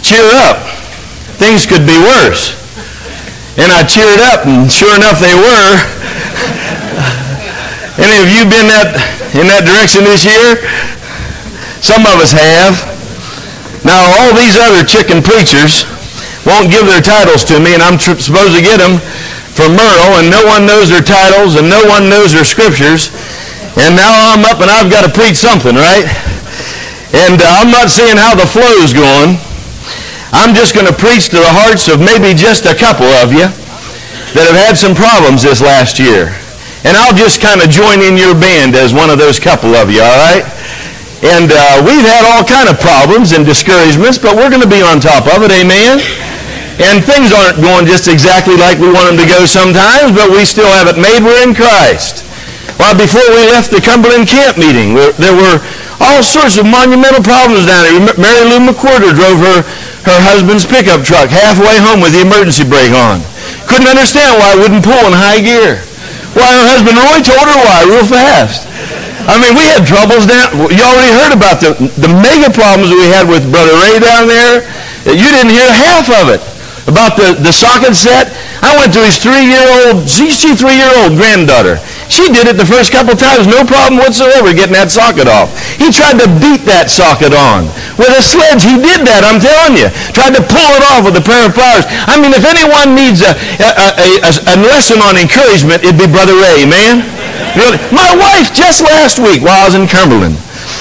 cheer up. Things could be worse. And I cheered up, and sure enough, they were. Any of you been in that direction this year? Some of us have. Now, all these other chicken preachers won't give their titles to me, and I'm supposed to get them from Merle, and no one knows their titles, and no one knows their scriptures. And now I'm up, and I've got to preach something, right? And I'm not seeing how the flow's going. I'm just going to preach to the hearts of maybe just a couple of you that have had some problems this last year. And I'll just kind of join in your band as one of those couple of you, all right? And we've had all kind of problems and discouragements, but we're going to be on top of it, amen? And things aren't going just exactly like we want them to go sometimes, but we still have it made. We're in Christ. Well, before we left the Cumberland camp meeting, there were all sorts of monumental problems down there. Mary Lou McWhorter drove her husband's pickup truck halfway home with the emergency brake on. Couldn't understand why it wouldn't pull in high gear. Why her husband Roy told her why real fast. I mean, we had troubles down. You already heard about the mega problems we had with Brother Ray down there. You didn't hear half of it. About the socket set. I went to his 3-year-old granddaughter. She did it the first couple times, no problem whatsoever getting that socket off. He tried to beat that socket on. With a sledge, he did that, I'm telling you. Tried to pull it off with a pair of pliers. I mean, if anyone needs a lesson on encouragement, it'd be Brother Ray, man. Really. My wife, just last week while I was in Cumberland,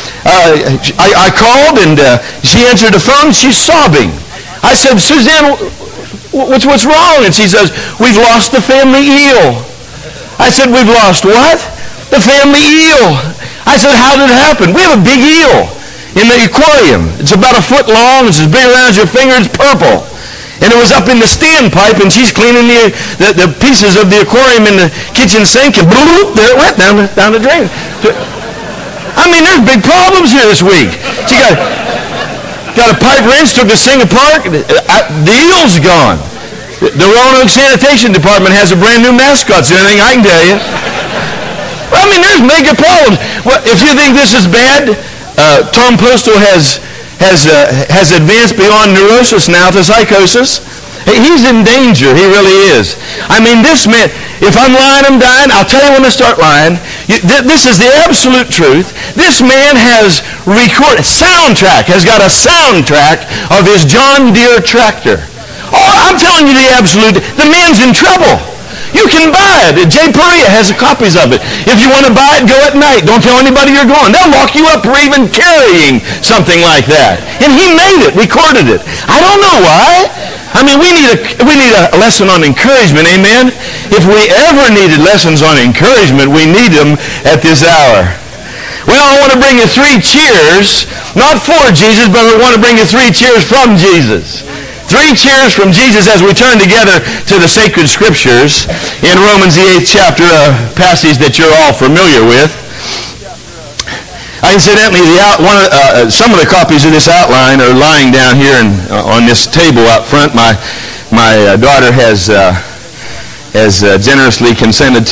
I called and she answered the phone. She's sobbing. I said, Suzanne, what's wrong? And she says, we've lost the family eel. I said, we've lost what? The family eel. I said, how did it happen? We have a big eel in the aquarium. It's about 1 foot long. It's as big around as your finger. It's purple. And it was up in the standpipe, and she's cleaning the pieces of the aquarium in the kitchen sink, and bloop, there it went down the drain. I mean, there's big problems here this week. She got a pipe wrench, took the sink apart. The eel's gone. The Roanoke Sanitation Department has a brand new mascot, so anything I can tell you. I mean, there's mega problems. Well, if you think this is bad, Tom Postal has advanced beyond neurosis now to psychosis. He's in danger. He really is. I mean, this man, if I'm lying, I'm dying. I'll tell you when I start lying. This is the absolute truth. This man has recorded, has got a soundtrack of his John Deere tractor. Oh, I'm telling you the absolute, the man's in trouble. You can buy it. Jay Perea has copies of it. If you want to buy it, go at night. Don't tell anybody you're going. They'll lock you up for even carrying something like that. And he made it, recorded it. I don't know why. I mean, we need a lesson on encouragement, amen? If we ever needed lessons on encouragement, we need them at this hour. Well, I want to bring you 3 cheers, not for Jesus, but I want to bring you 3 cheers from Jesus. 3 cheers from Jesus as we turn together to the sacred scriptures in Romans the 8th chapter, a passage that you're all familiar with. Incidentally, some of the copies of this outline are lying down here on this table out front. My daughter has generously consented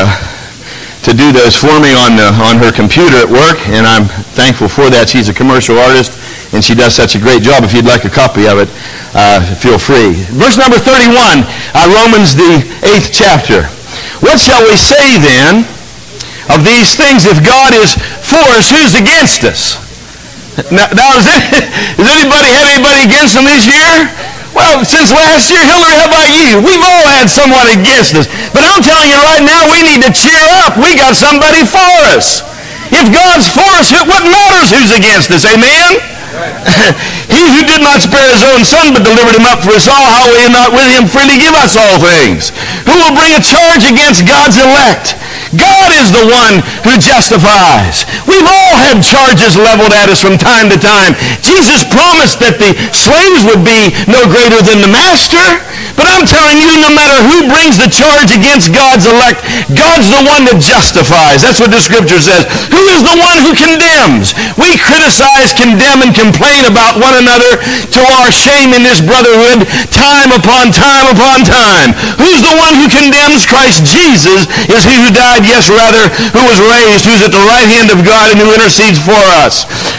to do those for me on her computer at work, and I'm thankful for that. She's a commercial artist, and she does such a great job. If you'd like a copy of it, feel free. Verse number 31, Romans the 8th chapter. What shall we say then of these things? If God is for us, who's against us? Now has anybody had anybody against them this year? Well, since last year, Hillary, how about you? We've all had someone against us. But I'm telling you right now, we need to cheer up. We got somebody for us. If God's for us, what matters who's against us? Amen? He who did not spare his own son, but delivered him up for us all, how will he not with him freely give us all things? Who will bring a charge against God's elect? God is the one who justifies. We've all had charges leveled at us from time to time. Jesus promised that the slaves would be no greater than the master. But I'm telling you, no matter who brings the charge against God's elect, God's the one that justifies. That's what the scripture says. Who is the one who condemns? We criticize, condemn, and complain about one another to our shame in this brotherhood time upon time upon time. Who's the one who condemns? Christ Jesus is he who died, yes, rather, who was raised, who's at the right hand of God and who intercedes for us.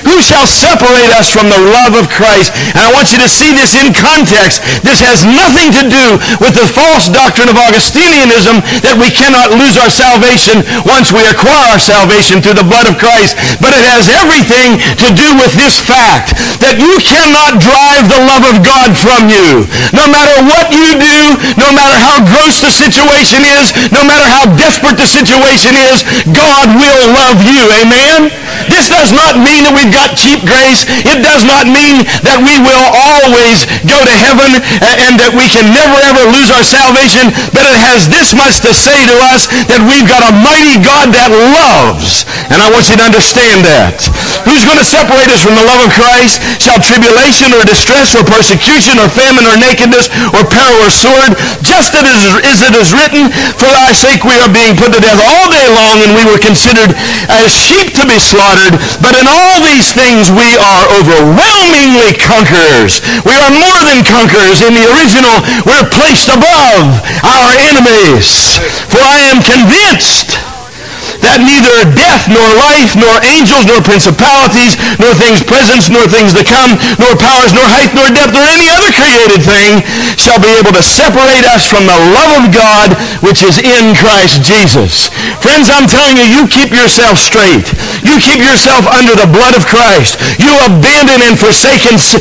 Who shall separate us from the love of Christ? And I want you to see this in context. This has nothing to do with the false doctrine of Augustinianism that we cannot lose our salvation once we acquire our salvation through the blood of Christ. But it has everything to do with this fact that you cannot drive the love of God from you. No matter what you do, no matter how gross the situation is, no matter how desperate the situation is, God will love you. Amen? This does not mean that we've got cheap grace. It does not mean that we will always go to heaven and that we can never ever lose our salvation. But it has this much to say to us, that we've got a mighty God that loves. And I want you to understand that. Who's going to separate us from the love of Christ? Shall tribulation or distress or persecution or famine or nakedness or peril or sword? Just as it is written, for thy sake we are being put to death all day long, and we were considered as sheep to be slaughtered. But in all these things we are overwhelmingly conquerors. We are more than conquerors. In the original, we're placed above our enemies. For I am convinced that neither death, nor life, nor angels, nor principalities, nor things present, nor things to come, nor powers, nor height, nor depth, nor any other created thing shall be able to separate us from the love of God which is in Christ Jesus. Friends, I'm telling you, you keep yourself straight. You keep yourself under the blood of Christ. You abandon and forsake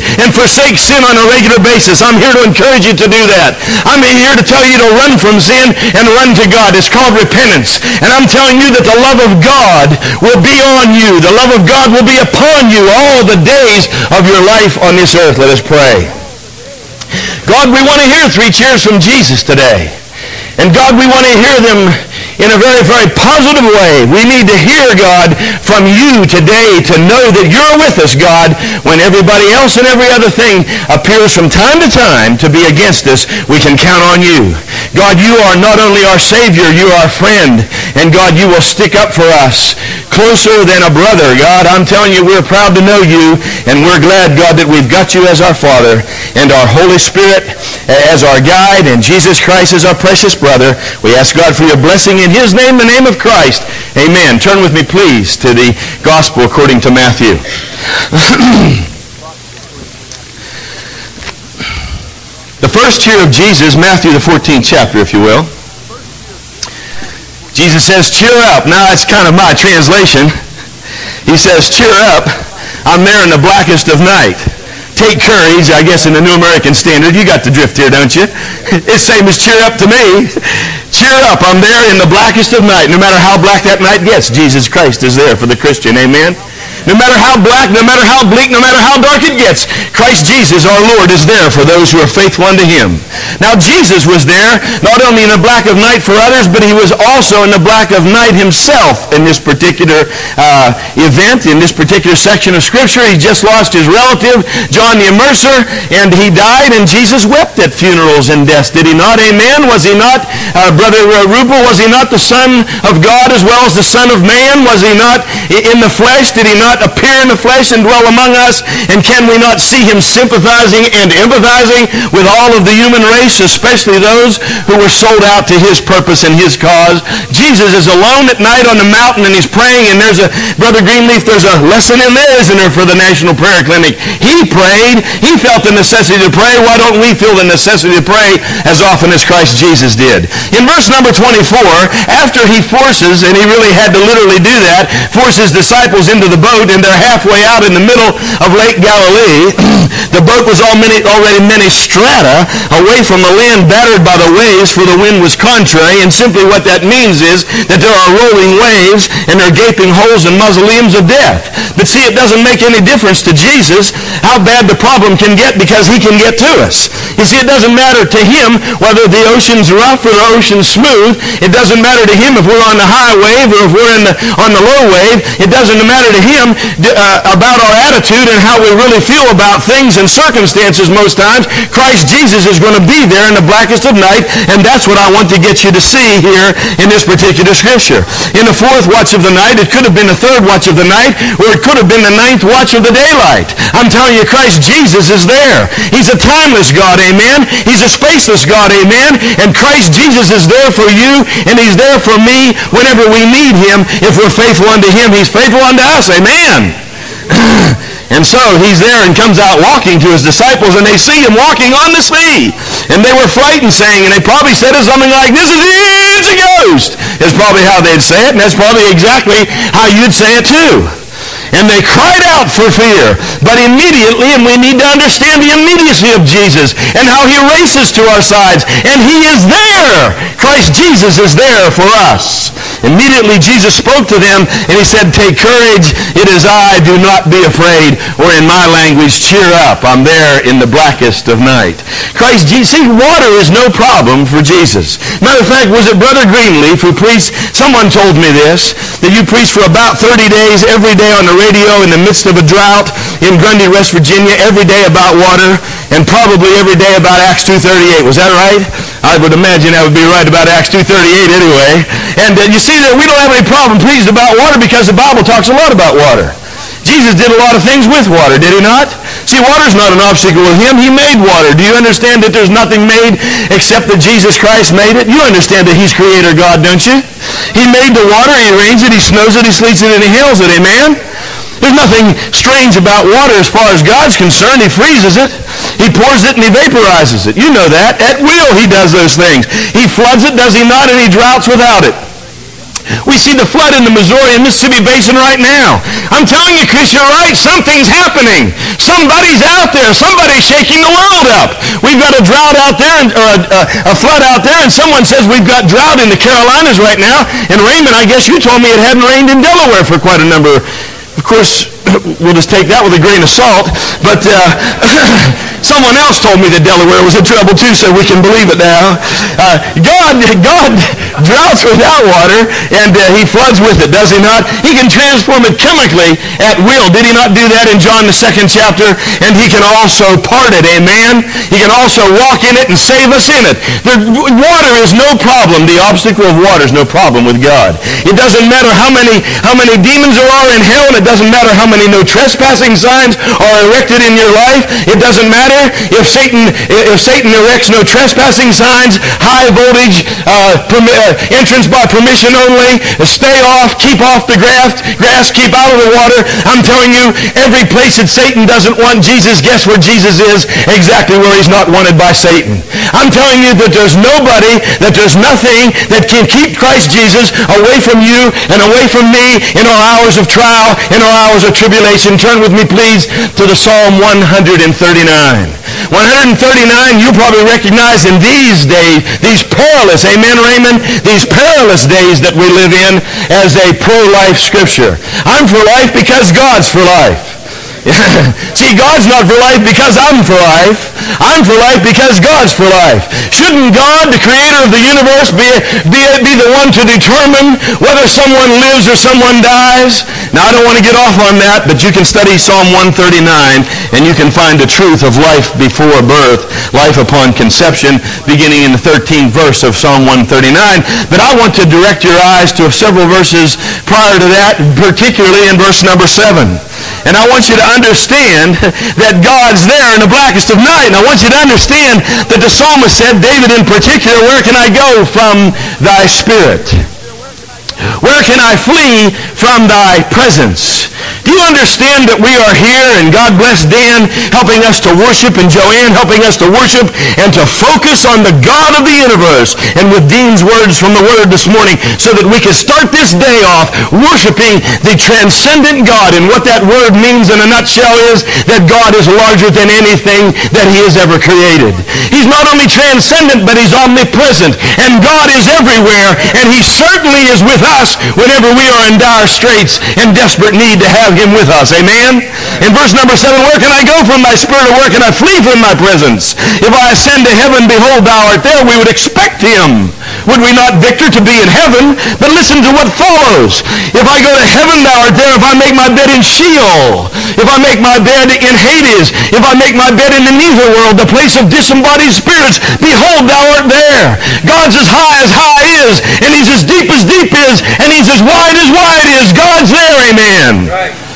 sin on a regular basis. I'm here to encourage you to do that. I'm here to tell you to run from sin and run to God. It's called repentance. And I'm telling you that the love of God will be on you. The love of God will be upon you all the days of your life on this earth. Let us pray. God, we want to hear 3 cheers from Jesus today. And God, we want to hear them in a very, very positive way. We need to hear, God, from you today to know that you're with us, God, when everybody else and every other thing appears from time to time to be against us. We can count on you. God, you are not only our Savior, you are our friend. And God, you will stick up for us closer than a brother. God, I'm telling you, we're proud to know you, and we're glad, God, that we've got you as our Father and our Holy Spirit as our guide, and Jesus Christ as our precious brother. We ask, God, for your blessing in his name, the name of Christ. Amen. Turn with me, please, to the Gospel according to Matthew. The first cheer of Jesus, Matthew the 14th chapter, if you will. Jesus says, cheer up. Now, that's kind of my translation. He says, cheer up. I'm there in the blackest of night. Take courage, I guess in the New American Standard. You got the drift here, don't you? It's the same as cheer up to me. Cheer up. I'm there in the blackest of night. No matter how black that night gets, Jesus Christ is there for the Christian. Amen? No matter how black, no matter how bleak, no matter how dark it gets, Christ Jesus, our Lord, is there for those who are faithful unto him. Now, Jesus was there not only in the black of night for others, but he was also in the black of night himself in this particular event, in this particular section of Scripture. He just lost his relative, John the Immerser, and he died, and Jesus wept at funerals and deaths. Did he not? Amen? Was he not, Brother Rupel, was he not the Son of God as well as the Son of Man? Was he not in the flesh? Did he not appear in the flesh and dwell among us? And can we not see him sympathizing and empathizing with all of the human race, especially those who were sold out to his purpose and his cause? Jesus is alone at night on the mountain, and he's praying, and there's Brother Greenleaf, there's a lesson in there, isn't there, for the National Prayer Clinic? He prayed. He felt the necessity to pray. Why don't we feel the necessity to pray as often as Christ Jesus did? In verse number 24, after he forces, and he really had to literally do that, force his disciples into the boat, and they're halfway out in the middle of Lake Galilee. The boat was already many strata away from the land, battered by the waves, for the wind was contrary. And simply what that means is that there are rolling waves, and there are gaping holes and mausoleums of death. But see, it doesn't make any difference to Jesus how bad the problem can get, because he can get to us. You see, it doesn't matter to him whether the ocean's rough or the ocean's smooth. It doesn't matter to him if we're on the high wave or if we're on the low wave. It doesn't matter to him about our attitude and how we really feel about things and circumstances most times. Christ Jesus is going to be there in the blackest of night, and that's what I want to get you to see here in this particular Scripture. In the 4th watch of the night, it could have been the 3rd watch of the night, or it could have been the 9th watch of the daylight. I'm telling you, Christ Jesus is there. He's a timeless God, amen? He's a spaceless God, amen? And Christ Jesus is there for you, and he's there for me whenever we need him. If we're faithful unto him, he's faithful unto us, amen? And so he's there and comes out walking to his disciples, and they see him walking on the sea. And they were frightened, saying, and they probably said something like, it's a ghost, is probably how they'd say it, and that's probably exactly how you'd say it too. And they cried out for fear. But immediately, and we need to understand the immediacy of Jesus and how he races to our sides. And he is there. Christ Jesus is there for us. Immediately Jesus spoke to them and he said, take courage, it is I, do not be afraid. Or in my language, cheer up, I'm there in the blackest of night. Christ Jesus, see, water is no problem for Jesus. Matter of fact, was it Brother Greenleaf who preached, someone told me this, that you preached for about 30 days every day on the radio in the midst of a drought in Grundy, West Virginia, every day about water, and probably every day about Acts 2:38. Was that right? I would imagine that would be right about Acts 2:38 anyway. And you see that we don't have any problem preaching about water because the Bible talks a lot about water. Jesus did a lot of things with water, did he not? See, water's not an obstacle with him. He made water. Do you understand that there's nothing made except that Jesus Christ made it? You understand that he's creator God, don't you? He made the water, he rains it, he snows it, he sleets it, and he hails it. Amen? There's nothing strange about water as far as God's concerned. He freezes it. He pours it and he vaporizes it. You know that. At will he does those things. He floods it, does he not? And he droughts without it. We see the flood in the Missouri and Mississippi Basin right now. I'm telling you, Chris, you're right. Something's happening. Somebody's out there. Somebody's shaking the world up. We've got a drought out there, or a flood out there, and someone says we've got drought in the Carolinas right now. And Raymond, I guess you told me it hadn't rained in Delaware for quite a number. Of course, we'll just take that with a grain of salt. But someone else told me that Delaware was in trouble too, so we can believe it now. God droughts without water, and he floods with it, does he not? He can transform it chemically at will. Did he not do that in John the 2nd chapter? And he can also part it, amen? He can also walk in it and save us in it. Water is no problem. The obstacle of water is no problem with God. It doesn't matter how many demons there are in hell, and it doesn't matter how many no trespassing signs are erected in your life. It doesn't matter if Satan erects no trespassing signs, high voltage, entrance by permission only, stay off, keep off the grass, keep out of the water. I'm telling you, every place that Satan doesn't want Jesus, guess where Jesus is? Exactly where he's not wanted by Satan. I'm telling you that there's nobody, that there's nothing that can keep Christ Jesus away from you and away from me in our hours of trial, in our hours of tribulation. Turn with me, please, to the Psalm 139. 139, you probably recognize in these days, these perilous, amen, Raymond, these perilous days that we live in as a pro-life scripture. I'm for life because God's for life. See, God's not for life because I'm for life. I'm for life because God's for life. Shouldn't God, the creator of the universe, be the one to determine whether someone lives or someone dies? Now, I don't want to get off on that, but you can study Psalm 139, and you can find the truth of life before birth, life upon conception, beginning in the 13th verse of Psalm 139. But I want to direct your eyes to several verses prior to that, particularly in verse number 7. And I want you to understand that God's there in the blackest of night. And I want you to understand that the psalmist said, David in particular, where can I go from thy spirit? Where can I flee from thy presence? Do you understand that we are here, and God bless Dan helping us to worship, and Joanne helping us to worship and to focus on the God of the universe, and with Dean's words from the Word this morning, so that we can start this day off worshiping the transcendent God. And what that word means in a nutshell is that God is larger than anything that he has ever created. He's not only transcendent, but he's omnipresent, and God is everywhere, and he certainly is with us whenever we are in dire straits and desperate need to have him with us. Amen? In verse number 7, where can I go from thy spirit, or where can I flee from thy presence? If I ascend to heaven, behold, thou art there. We would expect him. Would we not, Victor, to be in heaven? But listen to what follows. If I go to heaven, thou art there. If I make my bed in Sheol, if I make my bed in Hades, if I make my bed in the netherworld, the place of disembodied spirits, behold, thou art there. God's as high is, and he's as deep is, and he's as wide is. God's there, amen. Right.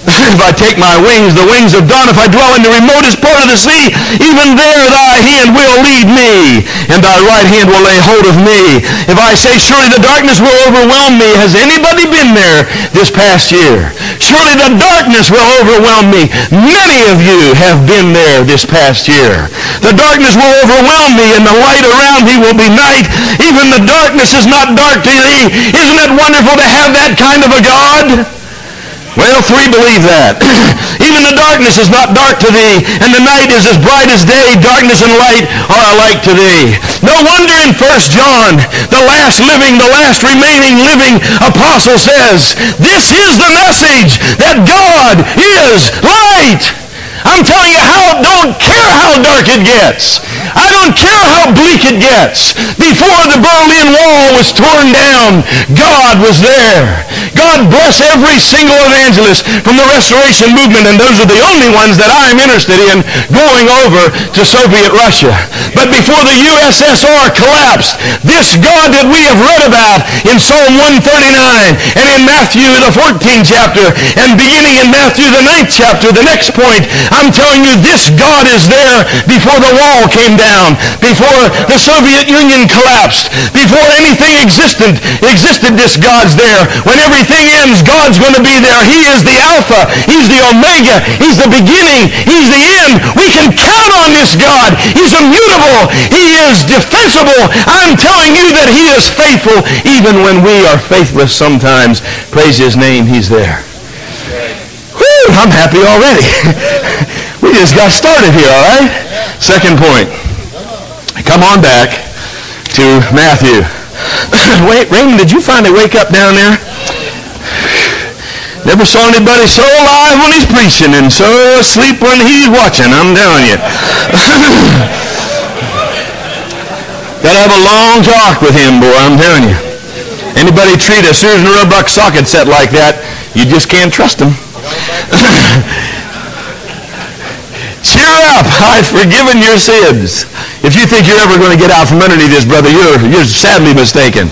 If I take my wings, the wings of dawn, if I dwell in the remotest part of the sea, even there thy hand will lead me, and thy right hand will lay hold of me. If I say, surely the darkness will overwhelm me, has anybody been there this past year? Surely the darkness will overwhelm me. Many of you have been there this past year. The darkness will overwhelm me, and the light around me will be night. Even the darkness is not dark to thee. Isn't it wonderful to have that kind of a God? Well, 3 believe that. Even the darkness is not dark to thee, and the night is as bright as day. Darkness and light are alike to thee. No wonder in 1 John, the last remaining living apostle says, this is the message, that God is light. I'm telling you, don't care how dark it gets. I don't care how bleak it gets. Before the Berlin Wall was torn down, God was there. God bless every single evangelist from the Restoration Movement, and those are the only ones that I'm interested in going over to Soviet Russia. But before the USSR collapsed, this God that we have read about in Psalm 139 and in Matthew the 14th chapter and beginning in Matthew the 9th chapter, the next point, I'm telling you, this God is there before the wall came down, before the Soviet Union collapsed, before anything existed, this God's there. When everything ends, God's going to be there. He is the Alpha. He's the Omega. He's the beginning. He's the end. We can count on this God. He's immutable. He is defensible. I'm telling you that he is faithful even when we are faithless sometimes. Praise his name. He's there. Whew, I'm happy already. We just got started here, all right? Second point. Come on back to Matthew. Wait, Raymond, did you finally wake up down there? Never saw anybody so alive when he's preaching and so asleep when he's watching, I'm telling you. Gotta have a long talk with him, boy, I'm telling you. Anybody treat a Susan Roebuck socket set like that, you just can't trust them. Cheer up, I've forgiven your sins. If you think you're ever going to get out from underneath this, brother, you're sadly mistaken.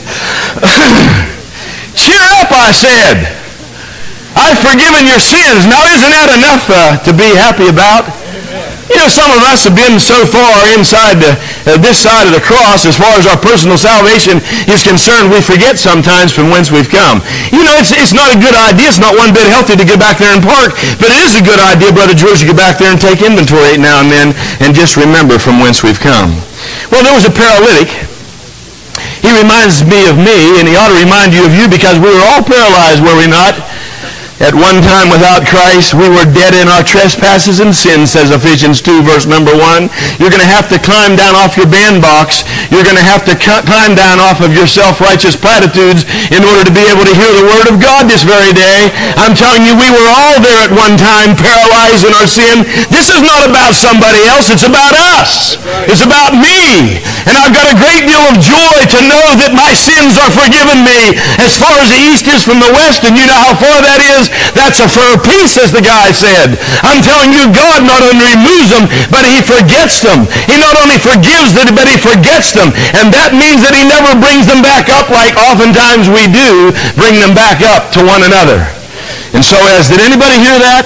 Cheer up, I said. I've forgiven your sins. Now, isn't that enough to be happy about? You know, some of us have been so far inside this side of the cross, as far as our personal salvation is concerned, we forget sometimes from whence we've come. You know, it's not a good idea. It's not one bit healthy to get back there and park, but it is a good idea, Brother George, to get back there and take inventory now and then and just remember from whence we've come. Well, there was a paralytic. He reminds me of me, and he ought to remind you of you, because we were all paralyzed, were we not? At one time without Christ, we were dead in our trespasses and sins, says Ephesians 2, verse number 1. You're going to have to climb down off your bandbox. You're going to have to climb down off of your self-righteous platitudes in order to be able to hear the Word of God this very day. I'm telling you, we were all there at one time, paralyzed in our sin. This is not about somebody else. It's about us. It's about me. And I've got a great deal of joy to know that my sins are forgiven me as far as the east is from the west, and you know how far that is. That's a fur piece, as the guy said. I'm telling you, God not only removes them, but he forgets them. He not only forgives them, but he forgets them. And that means that he never brings them back up like oftentimes we do, bring them back up to one another. And so did anybody hear that?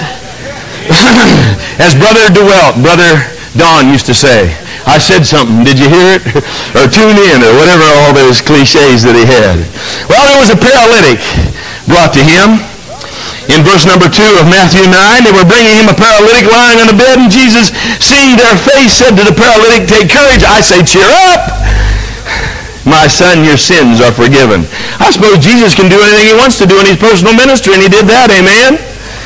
As Brother Don used to say, I said something, did you hear it? Or tune in, or whatever, all those cliches that he had. Well, there was a paralytic brought to him. In verse number 2 of Matthew 9, they were bringing him a paralytic lying on a bed, and Jesus, seeing their faith, said to the paralytic, take courage. I say, cheer up. My son, your sins are forgiven. I suppose Jesus can do anything he wants to do in his personal ministry, and he did that, amen?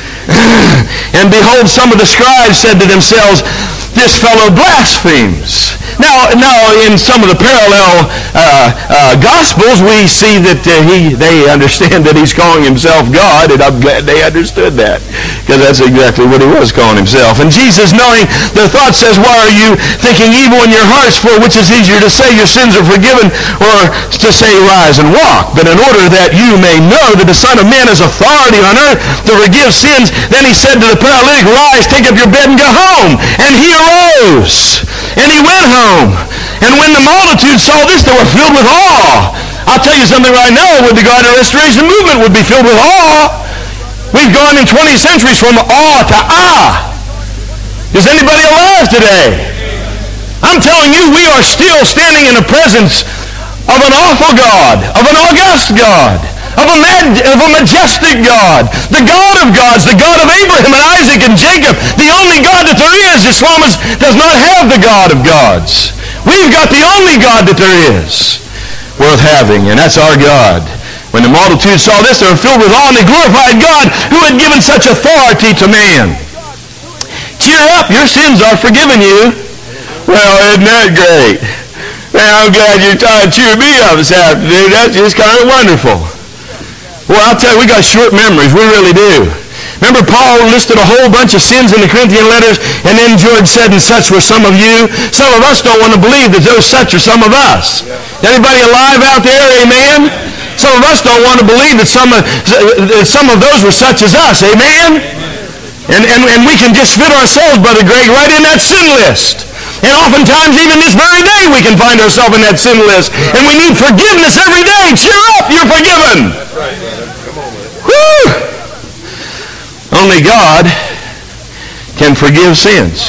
And behold, some of the scribes said to themselves, this fellow blasphemes. Now, in some of the parallel Gospels, we see that they understand that he's calling himself God, and I'm glad they understood that, because that's exactly what he was calling himself. And Jesus, knowing their thoughts, says, why are you thinking evil in your hearts? For which is easier to say your sins are forgiven, or to say rise and walk? But in order that you may know that the Son of Man has authority on earth to forgive sins, then he said to the paralytic, rise, take up your bed and go home. And he arose, and he went home. And when the multitude saw this, they were filled with awe. I'll tell you something right now, with the God of Restoration Movement would be filled with awe. We've gone in 20 centuries from awe to ah. Is anybody alive today? I'm telling you, we are still standing in the presence of an awful God, of an august God, of a majestic God, the God of gods, the God of Abraham and Isaac and Jacob, the only God that there is. Islam does not have the God of gods. We've got the only God that there is worth having, and that's our God. When the multitude saw this, they were filled with awe, and they glorified God who had given such authority to man. Cheer up, your sins are forgiven you. Well, isn't that great? Man, I'm glad you're trying to cheer me up this afternoon. That's just kind of wonderful. Well, I'll tell you, we got short memories. We really do. Remember, Paul listed a whole bunch of sins in the Corinthian letters, and then George said, and such were some of you. Some of us don't want to believe that those such are some of us. Anybody alive out there? Amen? Some of us don't want to believe that some of those were such as us. Amen? And we can just fit ourselves, Brother Greg, right in that sin list. And oftentimes, even this very day, we can find ourselves in that sin list. And we need forgiveness every day. Cheer up, you're forgiven. That's right, brother. Come on, man. Woo! Only God can forgive sins.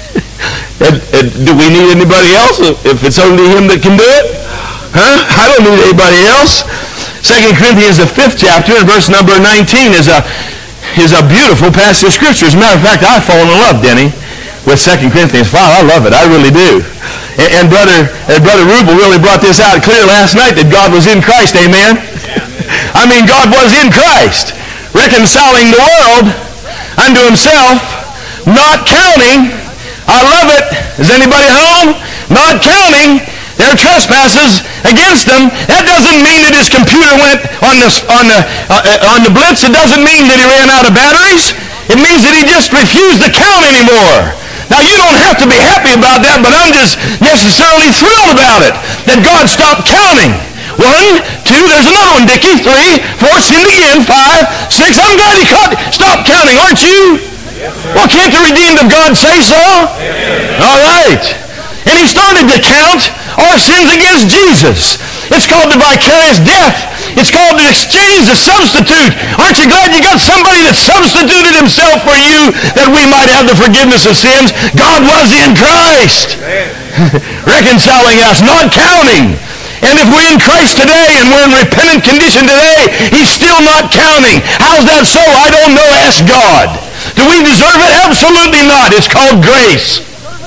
Do we need anybody else if it's only Him that can do it? Huh? I don't need anybody else. 2 Corinthians, the 5th chapter, and verse number 19 is a beautiful passage of Scripture. As a matter of fact, I've fallen in love, Denny, with 2 Corinthians 5. I love it. I really do. And Brother Rubel really brought this out clear last night that God was in Christ. Amen? I mean, God was in Christ, reconciling the world unto Himself, not counting, I love it, is anybody home? Not counting their trespasses against them. That doesn't mean that his computer went on the blitz. It doesn't mean that he ran out of batteries. It means that he just refused to count anymore. Now, you don't have to be happy about that, but I'm just necessarily thrilled about it, that God stopped counting. 1, 2, there's another one, Dickie. 3, 4, sinned again. 5, 6. I'm glad he stopped counting, aren't you? Well, can't the redeemed of God say so? All right. And he started to count our sins against Jesus. It's called the vicarious death. It's called the exchange, the substitute. Aren't you glad you got somebody that substituted himself for you that we might have the forgiveness of sins? God was in Christ, reconciling us, not counting. And if we're in Christ today and we're in repentant condition today, He's still not counting. How's that so? I don't know. Ask God. Do we deserve it? Absolutely not. It's called grace.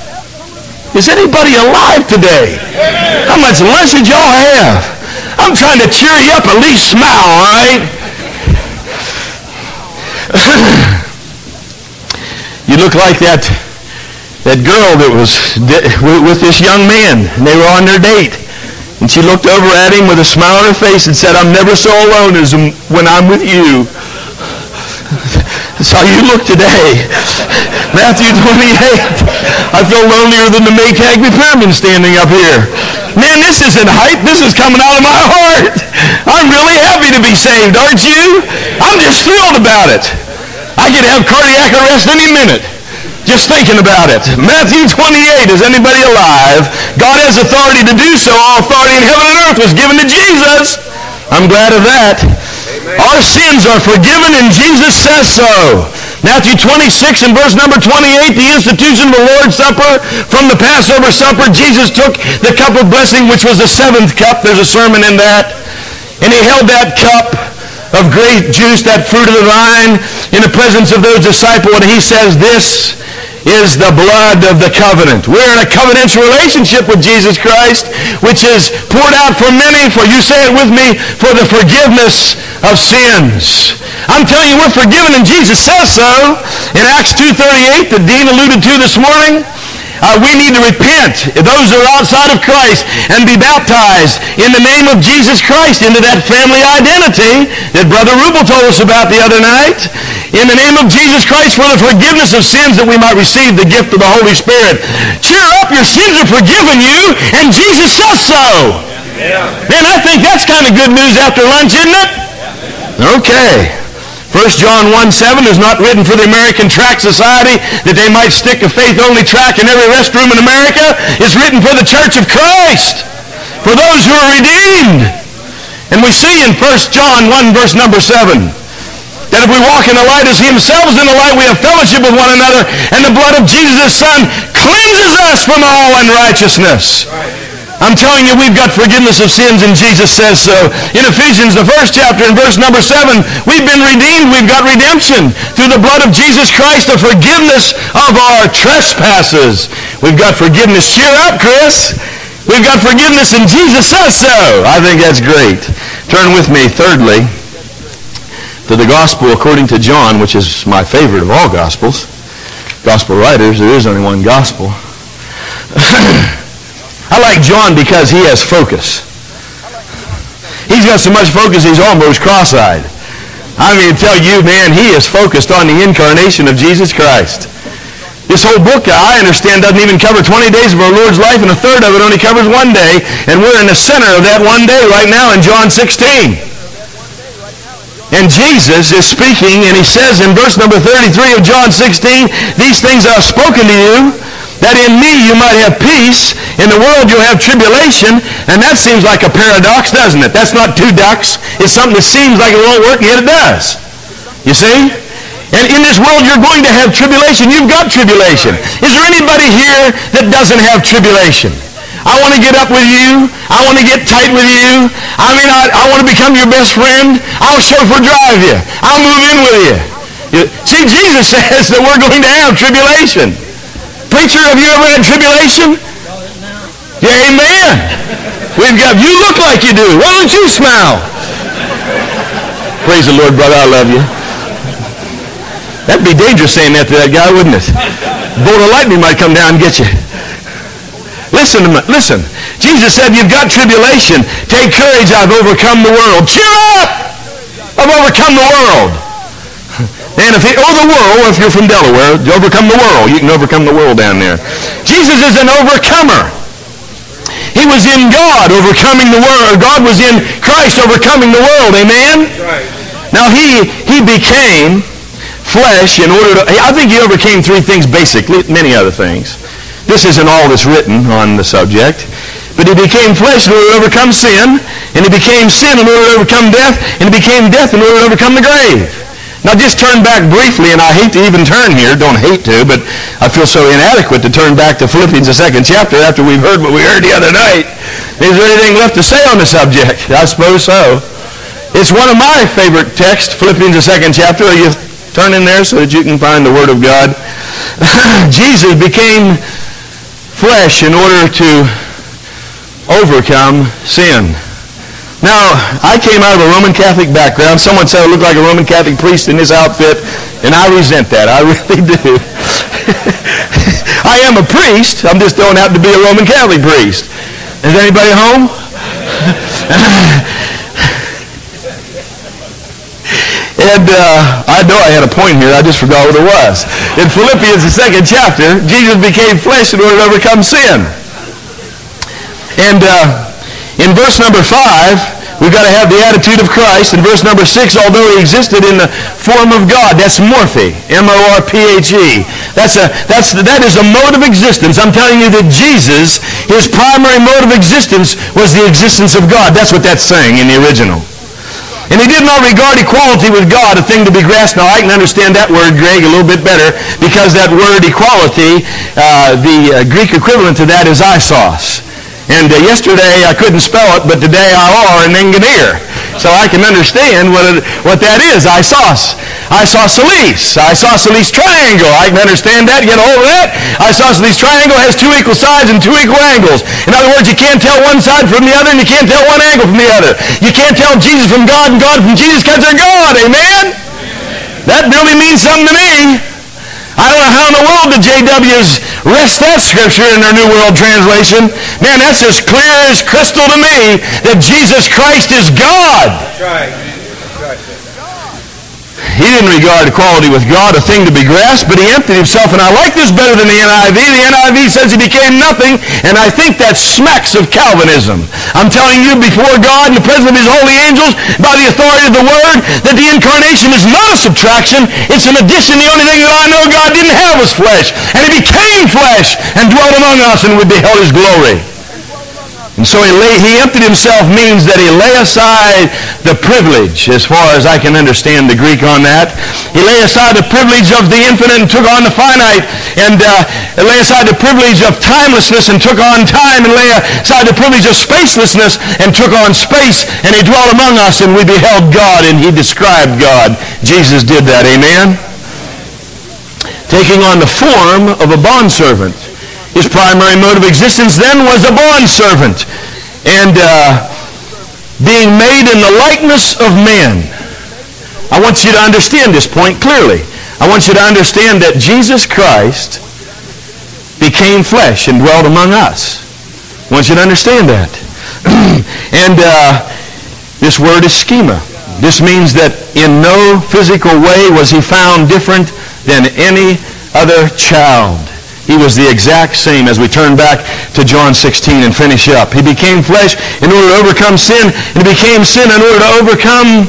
Is anybody alive today? How much lunch did y'all have? I'm trying to cheer you up. At least smile, all right? You look like that girl that was with this young man, and they were on their date. And she looked over at him with a smile on her face and said, I'm never so alone as when I'm with you. That's how you look today. Matthew 28. I feel lonelier than the Maytagby Pyramid standing up here. Man, this isn't hype. This is coming out of my heart. I'm really happy to be saved, aren't you? I'm just thrilled about it. I could have cardiac arrest any minute just thinking about it. Matthew 28, is anybody alive? God has authority to do so. All authority in heaven and earth was given to Jesus. I'm glad of that. Amen. Our sins are forgiven and Jesus says so. Matthew 26 and verse number 28, the institution of the Lord's Supper. From the Passover supper, Jesus took the cup of blessing, which was the 7th cup. There's a sermon in that. And He held that cup of grape juice, that fruit of the vine, in the presence of those disciples, and He says, this is the blood of the covenant. We're in a covenantal relationship with Jesus Christ, which is poured out for many, for you say it with me, for the forgiveness of sins. I'm telling you, we're forgiven, and Jesus says so. In Acts 2:38, that Dean alluded to this morning, we need to repent, those that are outside of Christ, and be baptized in the name of Jesus Christ into that family identity that Brother Rubel told us about the other night. In the name of Jesus Christ for the forgiveness of sins, that we might receive the gift of the Holy Spirit. Cheer up, your sins are forgiven you, and Jesus says so. Man, I think that's kind of good news after lunch, isn't it? Okay. 1 John 1:7 is not written for the American Tract Society that they might stick a faith-only tract in every restroom in America. It's written for the Church of Christ, for those who are redeemed. And we see in 1 John 1 verse number 7, That if we walk in the light as he himself is in the light, we have fellowship with one another, and the blood of Jesus, his Son, cleanses us from all unrighteousness. I'm telling you, we've got forgiveness of sins, and Jesus says so. In Ephesians, the 1st chapter, in verse number 7, we've been redeemed. We've got redemption through the blood of Jesus Christ, the forgiveness of our trespasses. We've got forgiveness. Cheer up, Chris. We've got forgiveness, and Jesus says so. I think that's great. Turn with me, thirdly, to the Gospel according to John, which is my favorite of all Gospels. Gospel writers, there is only one Gospel. I like John because he has focus. He's got so much focus he's almost cross-eyed. I mean, tell you, man, he is focused on the incarnation of Jesus Christ. This whole book, I understand, doesn't even cover 20 days of our Lord's life, and a third of it only covers one day, and we're in the center of that one day right now in John 16. And Jesus is speaking, and he says in verse number 33 of John 16, "These things I have spoken to you, that in me you might have peace. In the world you'll have tribulation." And that seems like a paradox, doesn't it? That's not two ducks. It's something that seems like it won't work, and yet it does. You see? And in this world you're going to have tribulation. You've got tribulation. Is there anybody here that doesn't have tribulation? I want to get up with you. I want to get tight with you. I mean, I want to become your best friend. I'll chauffeur drive you. I'll move in with you. See, Jesus says that we're going to have tribulation. Preacher, have you ever had tribulation? Yeah, amen. You look like you do. Why don't you smile? Praise the Lord, brother. I love you. That'd be dangerous saying that to that guy, wouldn't it? A bolt of lightning might come down and get you. Listen. Jesus said, you've got tribulation. Take courage. I've overcome the world. Cheer up! I've overcome the world. And if you're from Delaware, you overcome the world. You can overcome the world down there. Jesus is an overcomer. He was in God overcoming the world. God was in Christ overcoming the world. Amen? Right. Now he became flesh in order to... I think he overcame three things basically, many other things. This isn't all that's written on the subject. But he became flesh in order to overcome sin. And he became sin in order to overcome death. And he became death in order to overcome the grave. Now just turn back briefly, and I hate to even turn here, don't hate to, but I feel so inadequate to turn back to Philippians, the 2nd chapter, after we've heard what we heard the other night. Is there anything left to say on the subject? I suppose so. It's one of my favorite texts, Philippians, the 2nd chapter. You turn in there so that you can find the Word of God. Jesus became flesh in order to overcome sin. Now, I came out of a Roman Catholic background. Someone said I look like a Roman Catholic priest in this outfit, and I resent that. I really do. I am a priest. I just don't happen to be a Roman Catholic priest. Is anybody home? And I know I had a point here. I just forgot what it was. In Philippians, the 2nd chapter, Jesus became flesh in order to overcome sin. And in verse number 5, we've got to have the attitude of Christ. In verse number 6, although he existed in the form of God, that's morphe, M-O-R-P-H-E. That is a mode of existence. I'm telling you that Jesus, his primary mode of existence was the existence of God. That's what that's saying in the original. And he did not regard equality with God a thing to be grasped. Now, I can understand that word, Greg, a little bit better, because that word equality, the Greek equivalent to that is isos. And yesterday I couldn't spell it, but today I are and engineer. So I can understand what that is, isos. Isosceles. Isosceles triangle. I can understand that, get a hold of that. Isosceles triangle has two equal sides and two equal angles. In other words, you can't tell one side from the other, and you can't tell one angle from the other. You can't tell Jesus from God and God from Jesus because they're God. Amen? That really means something to me. I don't know how in the world the JWs rest that scripture in their New World Translation. Man, that's as clear as crystal to me that Jesus Christ is God. That's right. He didn't regard equality with God a thing to be grasped, but he emptied himself, and I like this better than the NIV. The NIV says he became nothing, and I think that smacks of Calvinism. I'm telling you before God in the presence of his holy angels, by the authority of the Word, that the incarnation is not a subtraction, it's an addition. The only thing that I know God didn't have was flesh, and he became flesh and dwelt among us, and we beheld his glory. And so he emptied himself means that he lay aside the privilege, as far as I can understand the Greek on that. He lay aside the privilege of the infinite and took on the finite, and lay aside the privilege of timelessness and took on time, and lay aside the privilege of spacelessness and took on space, and he dwelt among us, and we beheld God, and he described God. Jesus did that, amen? Taking on the form of a bondservant. His primary mode of existence then was a bondservant, and being made in the likeness of men. I want you to understand this point clearly. I want you to understand that Jesus Christ became flesh and dwelt among us. I want you to understand that. And this word is schema. This means that in no physical way was he found different than any other child. He was the exact same, as we turn back to John 16 and finish up. He became flesh in order to overcome sin, and he became sin in order to overcome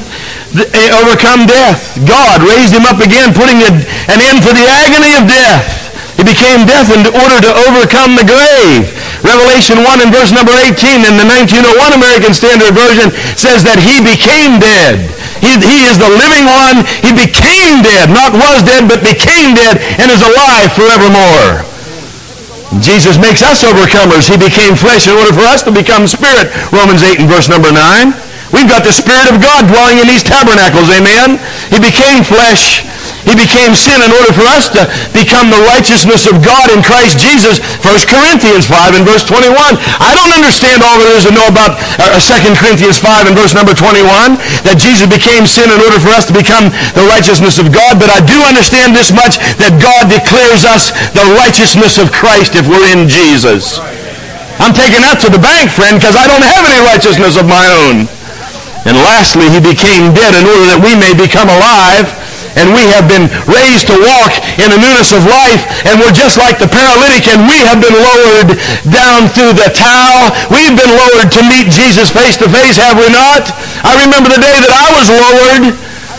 death. God raised him up again, putting an end to the agony of death. He became death in order to overcome the grave. Revelation 1 and verse number 18 in the 1901 American Standard Version says that he became dead. He is the living one. He became dead, not was dead, but became dead, and is alive forevermore. Jesus makes us overcomers. He became flesh in order for us to become spirit. Romans 8 and verse number 9. We've got the Spirit of God dwelling in these tabernacles, amen? He became flesh. He became sin in order for us to become the righteousness of God in Christ Jesus. 1 Corinthians 5 and verse 21. I don't understand all there is to know about 2 Corinthians 5 and verse number 21, that Jesus became sin in order for us to become the righteousness of God, but I do understand this much, that God declares us the righteousness of Christ if we're in Jesus. I'm taking that to the bank, friend, because I don't have any righteousness of my own. And lastly, he became dead in order that we may become alive. And we have been raised to walk in a newness of life, and we're just like the paralytic, and we have been lowered down through the towel. We've been lowered to meet Jesus face to face, have we not? I remember the day that I was lowered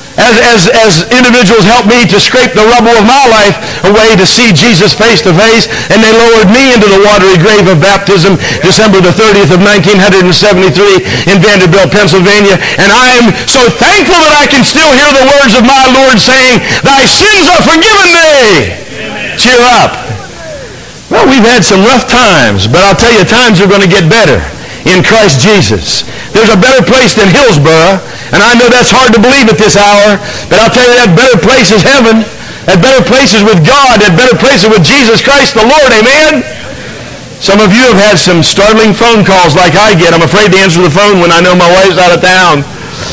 as individuals helped me to scrape the rubble of my life away to see Jesus face to face, and they lowered me into the watery grave of baptism December the 30th of 1973 in Vanderbilt, Pennsylvania. And I am so thankful that I can still hear the words of my Lord saying, "Thy sins are forgiven thee." Amen. Cheer up. Well, we've had some rough times, but I'll tell you, times are going to get better in Christ Jesus. There's a better place than Hillsboro, and I know that's hard to believe at this hour, but I'll tell you, that better place is heaven. That better place is with God. That better place is with Jesus Christ the Lord. Amen? Some of you have had some startling phone calls like I get. I'm afraid to answer the phone when I know my wife's out of town.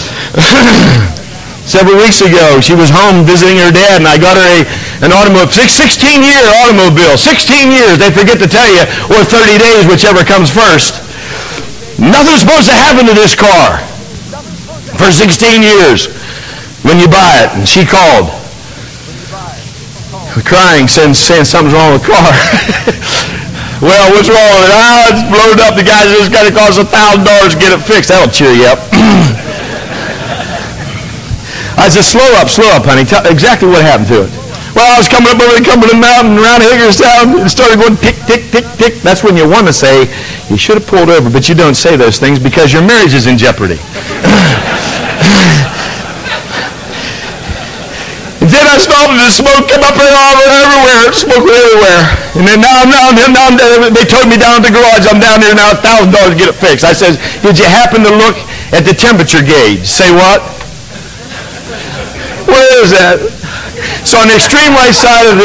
Several weeks ago, she was home visiting her dad, and I got her an automobile, 16-year automobile. 16 years, they forget to tell you, or 30 days, whichever comes first. Nothing's supposed to happen to this car for 16 years when you buy it. And she called, crying, saying something's wrong with the car. Well, what's wrong with it? It's blown up. The guy says it's going to cost $1,000 to get it fixed. That'll cheer you up. I said, slow up, honey. Tell exactly what happened to it. Well, I was coming up over the Cumberland Mountain around Hagerstown and started going tick, tick, tick, tick. That's when you want to say, you should have pulled over, but you don't say those things because your marriage is in jeopardy. And then I stopped and the smoke came up everywhere. Smoke went everywhere. And then now they towed me down to the garage. I'm down there now, $1,000 to get it fixed. I said, did you happen to look at the temperature gauge? Say what? Where is that? So on the extreme right side of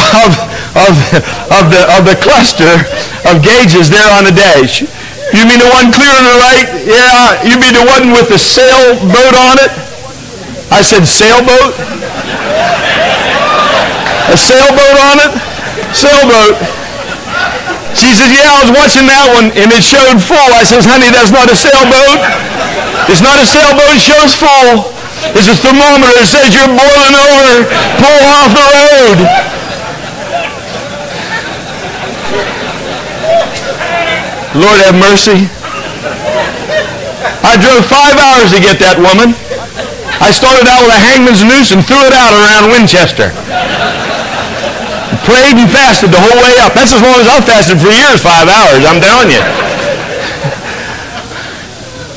the cluster of gauges there on the dash. You mean the one clear on the right? Yeah. You mean the one with the sailboat on it? I said sailboat? A sailboat on it? Sailboat. She says, yeah, I was watching that one and it showed full. I says, honey, that's not a sailboat. It's not a sailboat, it shows full. It's a thermometer. It says you're boiling over. Pull off the road. Lord have mercy. I drove 5 hours to get that woman. I started out with a hangman's noose and threw it out around Winchester. Prayed and fasted the whole way up. That's as long as I've fasted for years, 5 hours, I'm telling you.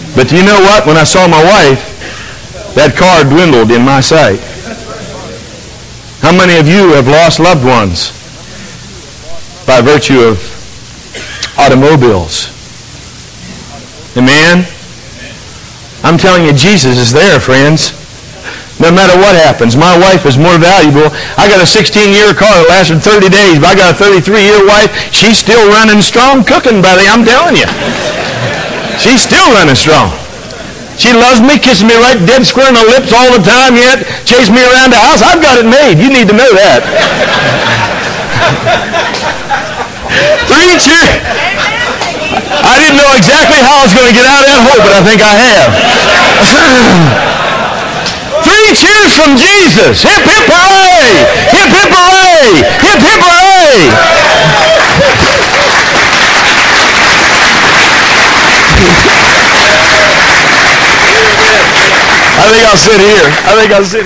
But do you know what? When I saw my wife, that car dwindled in my sight. How many of you have lost loved ones by virtue of automobiles? Amen? I'm telling you, Jesus is there, friends. No matter what happens. My wife is more valuable. I got a 16-year car that lasted 30 days, but I got a 33-year wife. She's still running strong, cooking, buddy. I'm telling you. She's still running strong. She loves me, kissing me right dead square in the lips all the time, yet chase me around the house. I've got it made. You need to know that. 3 cheers. I didn't know exactly how I was going to get out of that hole, but I think I have. 3 cheers from Jesus. Hip, hip, hooray! Hip, hip, hooray! Hip, hip, hooray! I think I'll sit here.